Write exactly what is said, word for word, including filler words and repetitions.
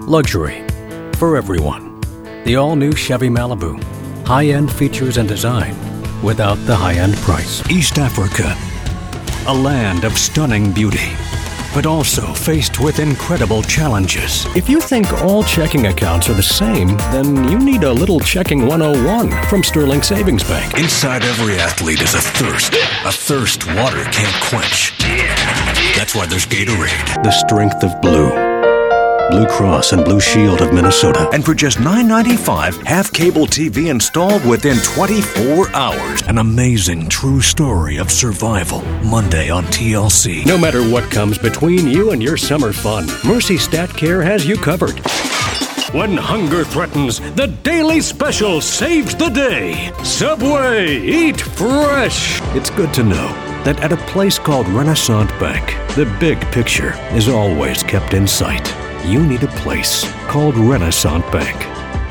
Luxury for everyone. The all-new Chevy Malibu. High-end features and design without the high-end price. East Africa, a land of stunning beauty, but also faced with incredible challenges. If you think all checking accounts are the same, then you need a little checking one oh one from Sterling Savings Bank. Inside every athlete is a thirst, a thirst water can't quench. That's why there's Gatorade. The strength of blue. Blue Cross and Blue Shield of Minnesota. And for just nine ninety-five, have cable T V installed within twenty-four hours. An amazing true story of survival. Monday on T L C. No matter what comes between you and your summer fun, Mercy Stat Care has you covered. When hunger threatens, the Daily Special saves the day. Subway, eat fresh. It's good to know that at a place called Renaissance Bank, the big picture is always kept in sight. You need a place called Renaissance Bank.